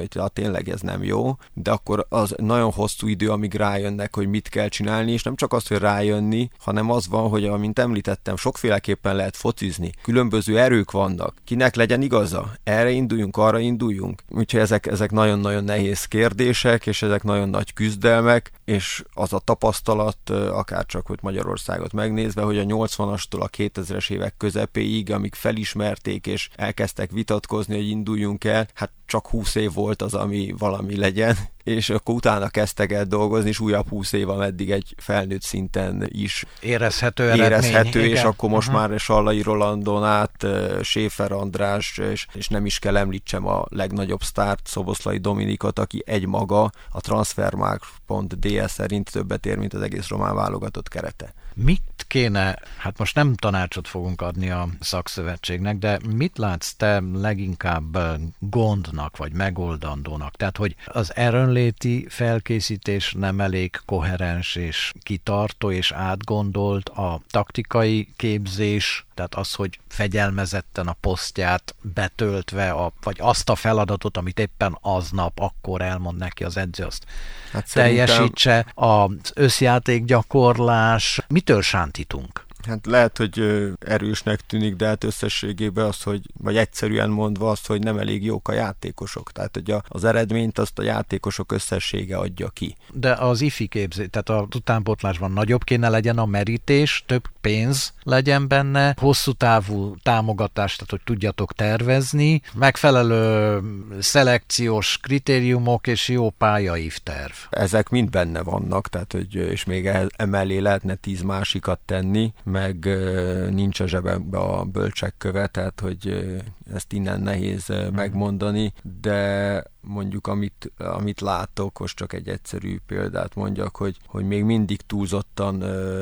hogy tényleg ez nem jó, de akkor az nagyon hosszú idő, amíg rájönnek, hogy mit kell csinálni, és nem csak az, hogy rájönni, hanem az van, hogy amint említettem, sokféleképpen lehet focizni. Különböző erők vannak. Kinek legyen igaza? Erre induljunk, arra induljunk. Úgyhogy ezek nagyon-nagyon nehéz kérdések, és ezek nagyon nagy küzdelmek, és az a tapasztalat, akárcsak, hogy Magyarországot megnézve, hogy a 80-astól a 2000-es évek közepéig, amíg felismerték, és elkezdtek vitatkozni, hogy induljunk el, hát csak 20 év volt az, ami valami legyen, és akkor utána kezdtek el dolgozni, és újabb 20 év, ameddig egy felnőtt szinten is érezhető eredmény. És akkor most már Sallai Rolandon át Schäfer András, és nem is kell említsem a legnagyobb sztárt, Szoboszlai Dominikot, aki egymaga a Transfermarkt.ds szerint többet ér, mint az egész román válogatott kerete. Mit kéne, hát most nem tanácsot fogunk adni a szakszövetségnek, de mit látsz te leginkább gondnak, vagy megoldandónak? Tehát, hogy az erőnléti felkészítés nem elég koherens és kitartó és átgondolt, a taktikai képzés, tehát az, hogy fegyelmezetten a posztját betöltve, vagy azt a feladatot, amit éppen aznap akkor elmond neki az edző, azt teljesítse, az összjáték gyakorlás. Mitől sántítunk? Hát lehet, hogy erősnek tűnik, de hát összességében az, vagy egyszerűen mondva az, hogy nem elég jók a játékosok. Tehát, hogy az eredményt azt a játékosok összessége adja ki. De az ifi képzés, tehát az utánpótlásban nagyobb kéne legyen a merítés, több pénz legyen benne, hosszú távú támogatás, tehát hogy tudjatok tervezni, megfelelő szelekciós kritériumok és jó pályaívterv. Ezek mind benne vannak, tehát, hogy, és még emellé lehetne 10 másikat tenni, meg nincs a zsebembe a bölcsekköve, tehát hogy ezt innen nehéz megmondani, de mondjuk amit látok, most csak egy egyszerű példát mondjak, hogy még mindig túlzottan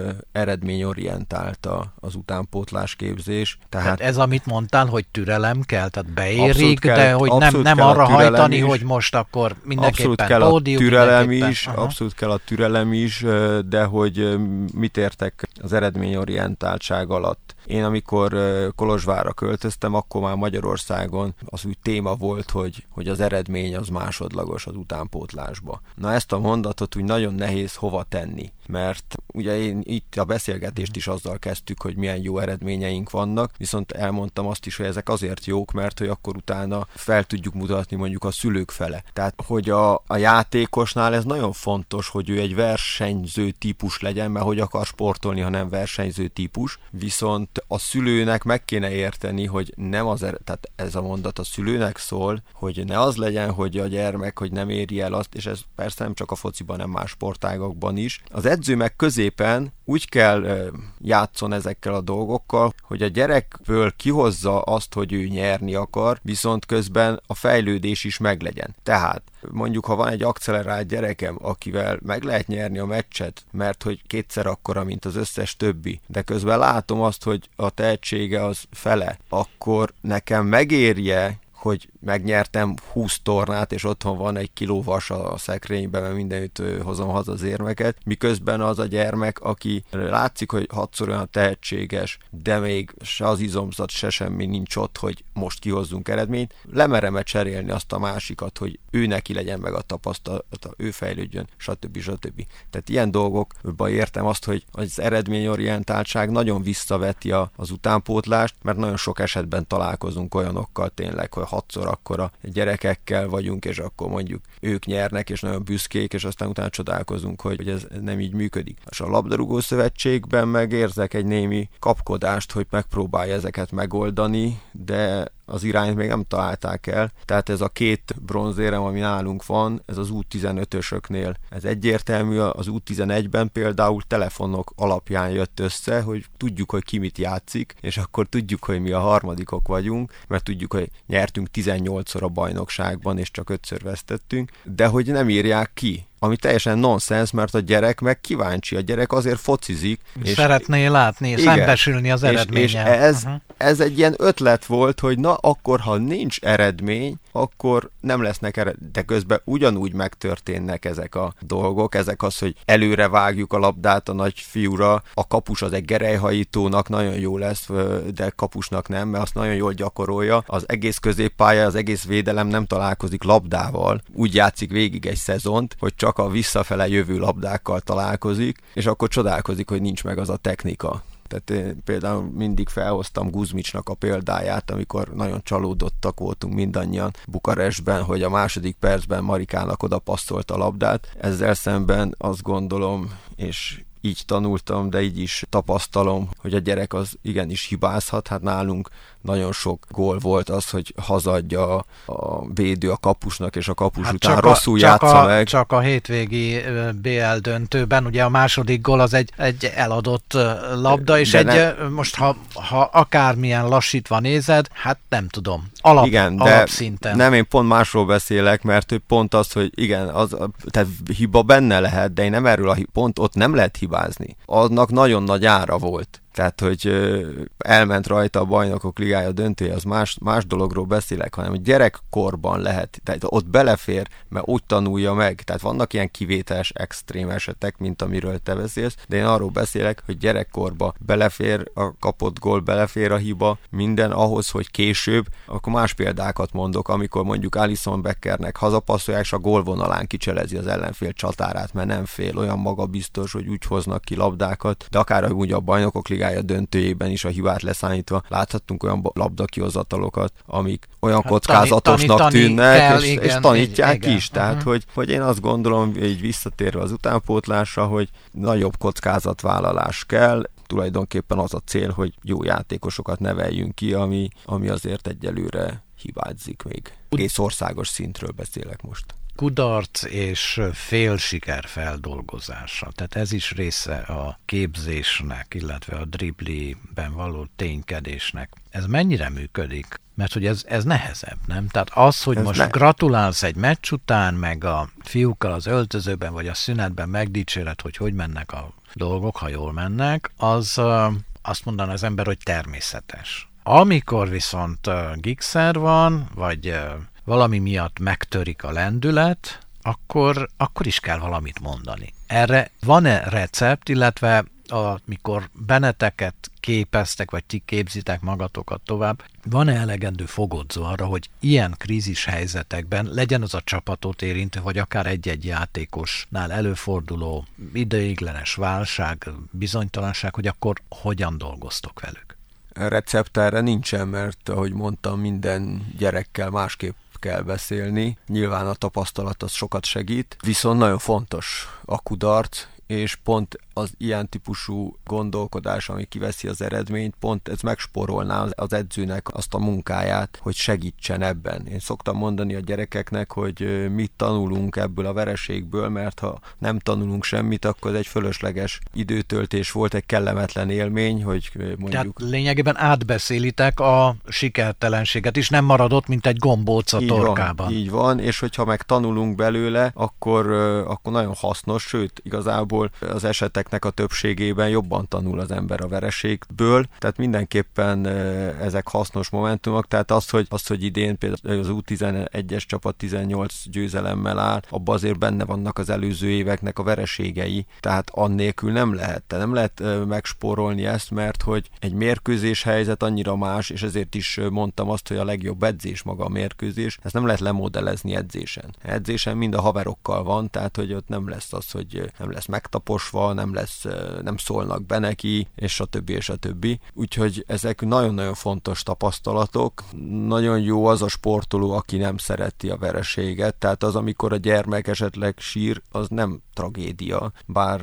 eredményorientált az utánpótlás képzés. Tehát ez, amit mondtál, hogy türelem kell, tehát beérik, de hogy nem arra hajtani, hogy most akkor mindenképpen pódium. Abszolút kell a türelem is, de hogy mit értek az eredményorientáltság alatt. Én amikor Kolozsvárra költöztem, akkor már Magyarországon az úgy téma volt, hogy az eredmény az másodlagos az utánpótlásba. Na ezt a mondatot úgy nagyon nehéz hova tenni, mert ugye én itt a beszélgetést is azzal kezdtük, hogy milyen jó eredményeink vannak, viszont elmondtam azt is, hogy ezek azért jók, mert hogy akkor utána fel tudjuk mutatni mondjuk a szülők fele. Tehát, hogy a játékosnál ez nagyon fontos, hogy ő egy versenyző típus legyen, mert hogy akar sportolni, ha nem versenyző típus, viszont a szülőnek meg kéne érteni, hogy nem tehát ez a mondat a szülőnek szól, hogy ne az legyen, hogy a gyermek, hogy nem éri el azt, és ez persze nem csak a fociban, nem más sportágakban is. Az edző meg középen úgy kell játszon ezekkel a dolgokkal, hogy a gyerekből kihozza azt, hogy ő nyerni akar, viszont közben a fejlődés is meglegyen. Tehát mondjuk, ha van egy accelerált gyerekem, akivel meg lehet nyerni a meccset, mert hogy kétszer akkora, mint az összes többi, de közben látom azt, hogy a tehetsége az fele, akkor nekem megérje, hogy megnyertem 20 tornát, és otthon van egy kiló vas a szekrényben, mert mindenütt hozom haza az érmeket, miközben az a gyermek, aki látszik, hogy 6-szor olyan tehetséges, de még se az izomzat, se semmi nincs ott, hogy most kihozzunk eredményt, lemerem-e cserélni azt a másikat, hogy ő neki legyen meg a tapasztalata, ő fejlődjön, stb. Tehát ilyen dolgokban értem azt, hogy az eredményorientáltság nagyon visszaveti az utánpótlást, mert nagyon sok esetben találkozunk olyanokkal tényleg, hogy 6-szor akkora gyerekekkel vagyunk, és akkor mondjuk ők nyernek, és nagyon büszkék, és aztán utána csodálkozunk, hogy ez nem így működik. És a labdarúgó szövetségben meg érzek egy némi kapkodást, hogy megpróbálja ezeket megoldani, de az irányt még nem találták el. Tehát ez a 2 bronzérem, ami nálunk van, ez az U15-ösöknél. Ez egyértelmű, az U11-ben például telefonok alapján jött össze, hogy tudjuk, hogy ki mit játszik, és akkor tudjuk, hogy mi a harmadikok vagyunk, mert tudjuk, hogy nyertünk 18-szor a bajnokságban, és csak 5-ször vesztettünk, de hogy nem írják ki. Ami teljesen nonsens, mert a gyerek meg kíváncsi, a gyerek azért focizik. És szeretné látni, és szembesülni az eredménnyel. És ez egy ilyen ötlet volt, hogy na akkor, ha nincs eredmény, akkor nem lesznek eredmény, de közben ugyanúgy megtörténnek ezek a dolgok, ezek az, hogy előre vágjuk a labdát a nagyfiúra, a kapus az egy gerelyhajítónak nagyon jó lesz, de kapusnak nem, mert azt nagyon jól gyakorolja, az egész középpálya, az egész védelem nem találkozik labdával, úgy játszik végig egy szezont, hogy csak a visszafele jövő labdákkal találkozik, és akkor csodálkozik, hogy nincs meg az a technika. Tehát én például mindig felhoztam Guzmicsnak a példáját, amikor nagyon csalódottak voltunk mindannyian Bukarestben, hogy a második percben Marikának oda passzolt a labdát. Ezzel szemben azt gondolom, és így tanultam, de így is tapasztalom, hogy a gyerek az igenis hibázhat. Hát nálunk nagyon sok gól volt az, hogy hazadja a védő a kapusnak, és a kapus után rosszul játsza meg. Csak a hétvégi BL döntőben, ugye a második gól az egy eladott labda, és most ha akármilyen lassítva nézed, hát nem tudom, alapszinten. Nem, én pont másról beszélek, mert pont az, hogy igen, tehát hiba benne lehet, de én nem erről pont ott nem lehet hibázni. Annak nagyon nagy ára volt. Tehát, hogy elment rajta a Bajnokok Ligája döntője, az más dologról beszélek, hanem gyerekkorban lehet, tehát ott belefér, mert úgy tanulja meg. Tehát vannak ilyen kivételes, extrém esetek, mint amiről te beszélsz, de én arról beszélek, hogy gyerekkorba belefér a kapott gól, belefér a hiba, minden ahhoz, hogy később, akkor más példákat mondok, amikor mondjuk Alisson Beckernek hazapasszolják, és a gólvonalán kicselezi az ellenfél csatárát, mert nem fél, olyan magabiztos, hogy úgy hoznak ki labdákat, de akár úgy a Bajnokok Ligája döntőjében is a hibát leszámítva láthattunk olyan labdakihozatalokat, amik olyan kockázatosnak tűnnek, és tanítják is. Tehát, hogy én azt gondolom, így visszatérve az utánpótlásra, hogy nagyobb kockázatvállalás kell, tulajdonképpen az a cél, hogy jó játékosokat neveljünk ki, ami azért egyelőre hibázik még. Egész országos szintről beszélek most. Kudarc és fél siker feldolgozása. Tehát ez is része a képzésnek, illetve a dribliben való ténykedésnek. Ez mennyire működik? Mert hogy ez nehezebb, nem? Tehát az, hogy most gratulálsz egy meccs után, meg a fiúkkal az öltözőben, vagy a szünetben megdicséred, hogy mennek a dolgok, ha jól mennek, az azt mondaná az ember, hogy természetes. Amikor viszont gigszer van, vagy valami miatt megtörik a lendület, akkor is kell valamit mondani. Erre van-e recept, illetve amikor benneteket képeztek, vagy ti képzitek magatokat tovább, van-e elegendő fogodzó arra, hogy ilyen krízis helyzetekben legyen az a csapatot érintő, vagy akár egy-egy játékosnál előforduló ideiglenes válság, bizonytalanság, hogy akkor hogyan dolgoztok velük? Recept erre nincsen, mert ahogy mondtam, minden gyerekkel másképp kell beszélni. Nyilván a tapasztalat az sokat segít, viszont nagyon fontos a kudarc, és pont az ilyen típusú gondolkodás, ami kiveszi az eredményt, pont ez megspórolná az edzőnek azt a munkáját, hogy segítsen ebben. Én szoktam mondani a gyerekeknek, hogy mit tanulunk ebből a vereségből, mert ha nem tanulunk semmit, akkor ez egy fölösleges időtöltés volt, egy kellemetlen élmény, hogy mondjuk... Tehát lényegében átbeszélitek a sikertelenséget, és nem maradott, mint egy gombóc a torkában. Így van, és hogyha meg tanulunk belőle, akkor nagyon hasznos, sőt, igazából az eseteknek a többségében jobban tanul az ember a vereségből, tehát mindenképpen ezek hasznos momentumok, tehát az, hogy idén például az U11-es csapat 18 győzelemmel áll, abban azért benne vannak az előző éveknek a vereségei, tehát annélkül nem lehet megspórolni ezt, mert hogy egy mérkőzés helyzet annyira más, és ezért is mondtam azt, hogy a legjobb edzés maga a mérkőzés, ezt nem lehet lemodellezni edzésen. Edzésen mind a haverokkal van, tehát hogy ott nem lesz az, hogy nem lesz megtaposva, nem szólnak be neki, és stb. És a többi. Úgyhogy ezek nagyon-nagyon fontos tapasztalatok. Nagyon jó az a sportoló, aki nem szereti a vereséget, tehát az, amikor a gyermek esetleg sír, az nem tragédia, bár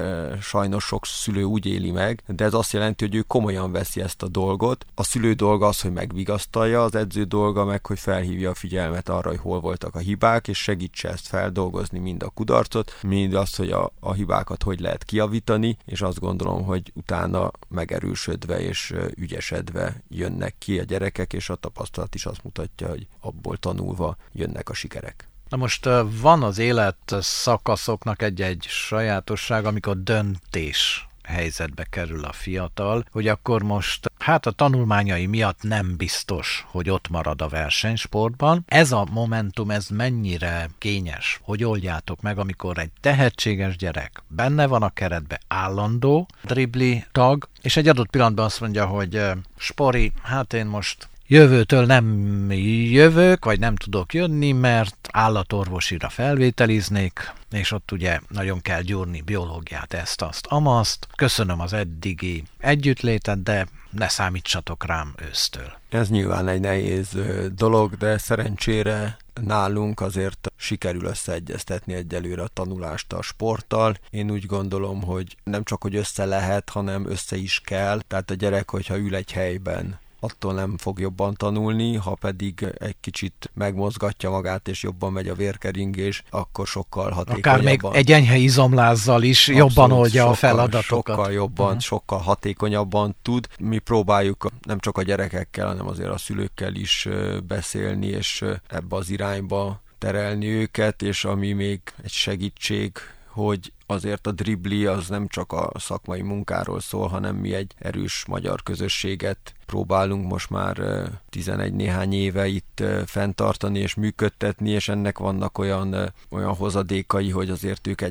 sajnos sok szülő úgy éli meg, de ez azt jelenti, hogy ő komolyan veszi ezt a dolgot. A szülő dolga az, hogy megvigasztalja, az edző dolga meg, hogy felhívja a figyelmet arra, hogy hol voltak a hibák, és segítse ezt feldolgozni, mind a kudarcot, mind azt, hogy a hibákat hogy lehet kijavítani, és azt gondolom, hogy utána megerősödve és ügyesedve jönnek ki a gyerekek, és a tapasztalat is azt mutatja, hogy abból tanulva jönnek a sikerek. Na most van az élet szakaszoknak egy sajátosság, amikor döntés helyzetbe kerül a fiatal, hogy akkor most hát a tanulmányai miatt nem biztos, hogy ott marad a versenysportban. Ez a momentum, ez mennyire kényes? Hogy oldjátok meg, amikor egy tehetséges gyerek benne van a keretbe, állandó dribli tag, és egy adott pillanatban azt mondja, hogy Spori, hát én most jövőtől nem jövök, vagy nem tudok jönni, mert állatorvosira felvételiznék, és ott ugye nagyon kell gyúrni biológiát, ezt, azt, amaszt. Köszönöm az eddigi együttlétet, de ne számítsatok rám ősztől. Ez nyilván egy nehéz dolog, de szerencsére nálunk azért sikerül összeegyeztetni egyelőre a tanulást a sporttal. Én úgy gondolom, hogy nem csak, hogy össze lehet, hanem össze is kell. Tehát a gyerek, hogyha ül egy helyben, attól nem fog jobban tanulni, ha pedig egy kicsit megmozgatja magát, és jobban megy a vérkeringés, akkor sokkal hatékonyabban. Akár még egy enyhe izomlázzal is abszolút, jobban oldja a feladatokat. Sokkal jobban, sokkal hatékonyabban tud. Mi próbáljuk nem csak a gyerekekkel, hanem azért a szülőkkel is beszélni, és ebbe az irányba terelni őket, és ami még egy segítség, hogy azért a dribli az nem csak a szakmai munkáról szól, hanem mi egy erős magyar közösséget próbálunk most már 11 néhány éve itt fenntartani és működtetni, és ennek vannak olyan hozadékai, hogy azért ők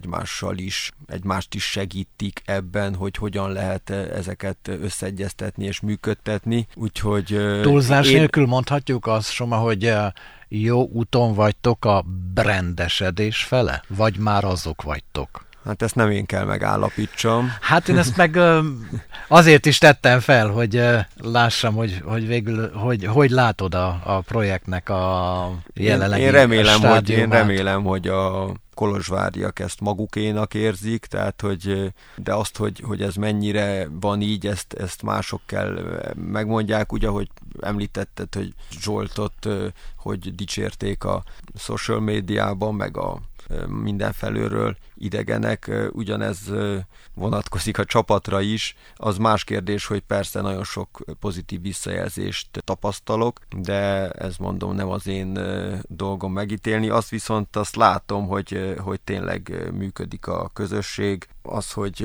egymást is segítik ebben, hogy hogyan lehet ezeket összeegyeztetni és működtetni. Úgyhogy túlzás nélkül mondhatjuk azt, Soma, hogy jó úton vagytok a brandesedés fele? Vagy már azok vagytok? Hát ezt nem én kell megállapítsam. Hát én ezt meg azért is tettem fel, hogy lássam, hogy végül, hogy látod a projektnek a jelenlegi Én remélem, hogy a kolozsvárdiak ezt magukénak érzik, tehát de azt, hogy ez mennyire van így, ezt mások kell megmondják, ugye, ahogy említetted, hogy Zsoltot, hogy dicsérték a social médiában, meg a mindenfelőről idegenek, ugyanez vonatkozik a csapatra is. Az más kérdés, hogy persze nagyon sok pozitív visszajelzést tapasztalok, de ez mondom nem az én dolgom megítélni. Azt látom, hogy tényleg működik a közösség, az, hogy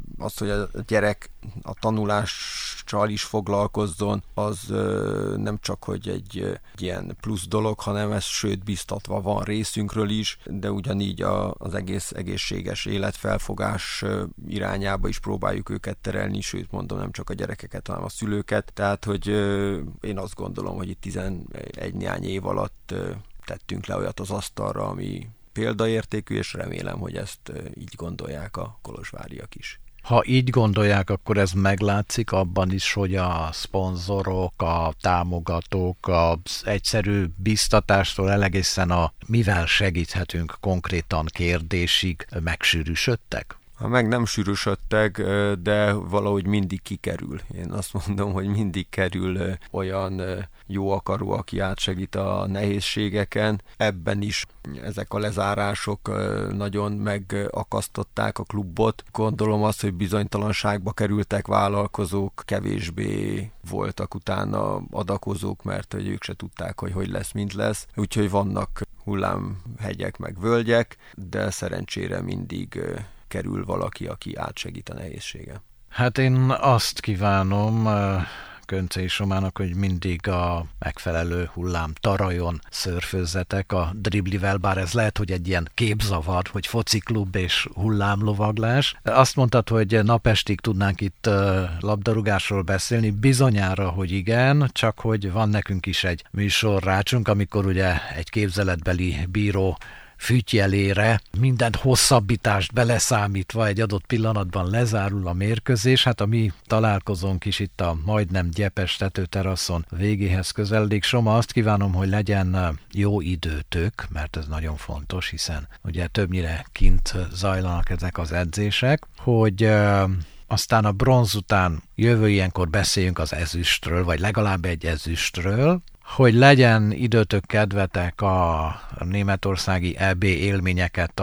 a gyerek a tanulással is foglalkozzon, az nem csak, hogy egy ilyen plusz dolog, hanem ez sőt biztatva van részünkről is, de ugyanígy az egészséges életfelfogás irányába is próbáljuk őket terelni, sőt mondom, nem csak a gyerekeket, hanem a szülőket. Tehát, hogy én azt gondolom, hogy itt 11 néhány év alatt tettünk le olyat az asztalra, ami példaértékű, és remélem, hogy ezt így gondolják a kolozsvárdiak is. Ha így gondolják, akkor ez meglátszik abban is, hogy a szponzorok, a támogatók, az egyszerű biztatástól egészen a mivel segíthetünk konkrétan kérdésig megsűrűsödtek? Meg nem sűrűsödtek, de valahogy mindig kikerül. Én azt mondom, hogy mindig kerül olyan jó akaró, aki átsegít a nehézségeken. Ebben is ezek a lezárások nagyon megakasztották a klubot. Gondolom azt, hogy bizonytalanságba kerültek vállalkozók, kevésbé voltak utána adakozók, mert hogy ők se tudták, hogy lesz, mint lesz. Úgyhogy vannak hullámhegyek, meg völgyek, de szerencsére mindig kerül valaki, aki átsegít a nehézsége. Hát én azt kívánom Göncei Somának, hogy mindig a megfelelő hullám tarajon szörfözzetek a driblivel, bár ez lehet, hogy egy ilyen képzavar, hogy fociklub és hullámlovaglás. Azt mondtad, hogy napestig tudnánk itt labdarúgásról beszélni, bizonyára, hogy igen, csak hogy van nekünk is egy műsorrácsunk, amikor ugye egy képzeletbeli bíró fütyjelére minden hosszabbítást beleszámítva egy adott pillanatban lezárul a mérkőzés. Hát a mi találkozónk is itt a majdnem gyepes tetőteraszon végéhez közeledik. Soma, azt kívánom, hogy legyen jó időtök, mert ez nagyon fontos, hiszen ugye többnyire kint zajlanak ezek az edzések, hogy aztán a bronz után jövő ilyenkor beszéljünk az ezüstről, vagy legalább egy ezüstről, hogy legyen időtök, kedvetek a németországi EB élményeket a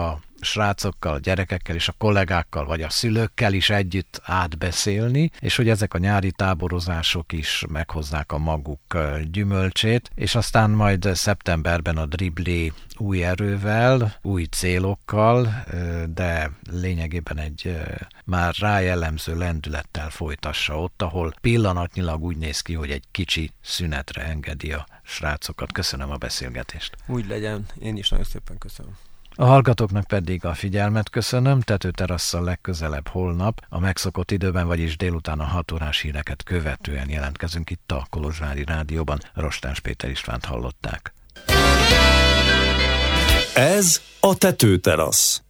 srácokkal, gyerekekkel és a kollégákkal, vagy a szülőkkel is együtt átbeszélni, és hogy ezek a nyári táborozások is meghozzák a maguk gyümölcsét, és aztán majd szeptemberben a Dribli új erővel, új célokkal, de lényegében egy már rájellemző lendülettel folytassa ott, ahol pillanatnyilag úgy néz ki, hogy egy kicsi szünetre engedi a srácokat. Köszönöm a beszélgetést. Úgy legyen, én is nagyon szépen köszönöm. A hallgatóknak pedig a figyelmet köszönöm, tetőterasszal legközelebb holnap, a megszokott időben, vagyis délután a 6 órás híreket követően jelentkezünk itt a Kolozsvári Rádióban. Rostás Péter Istvánt hallották. Ez a tetőterasz.